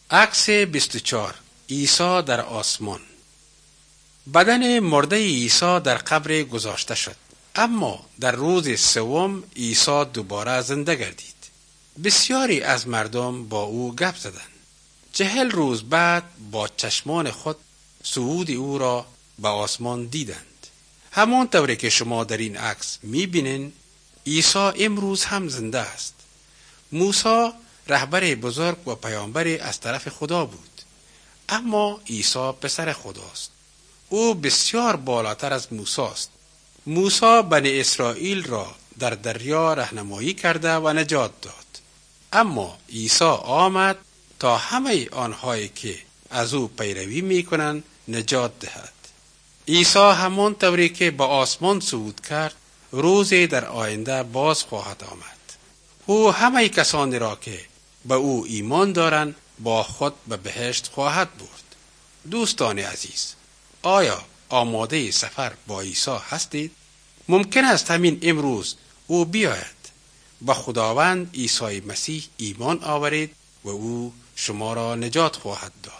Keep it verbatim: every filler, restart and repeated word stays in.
عکس بیست و چهار. عیسی در آسمان. بدن مرده عیسی در قبر گذاشته شد، اما در روز سوم عیسی دوباره زنده گردید. بسیاری از مردم با او گپ زدند. چهل روز بعد با چشمان خود صعود او را به آسمان دیدند. همان طوری که شما در این عکس می‌بینید، عیسی امروز هم زنده است. موسی رهبر بزرگ و پیامبر از طرف خدا بود، اما عیسی پسر خداست. او بسیار بالاتر از موسی است. موسی بنی اسرائیل را در دریا راهنمایی کرده و نجات داد، اما عیسی آمد تا همه آنهایی که از او پیروی میکنند نجات دهد. عیسی همان طوری که به آسمان صعود کرد، روزی در آینده باز خواهد آمد. او همه کسانی را که به او ایمان دارند با خود به بهشت خواهد برد. دوستان عزیز، آیا آماده سفر با عیسی هستید؟ ممکن است همین امروز او بیاید. به خداوند عیسی مسیح ایمان آورید و او شما را نجات خواهد داد.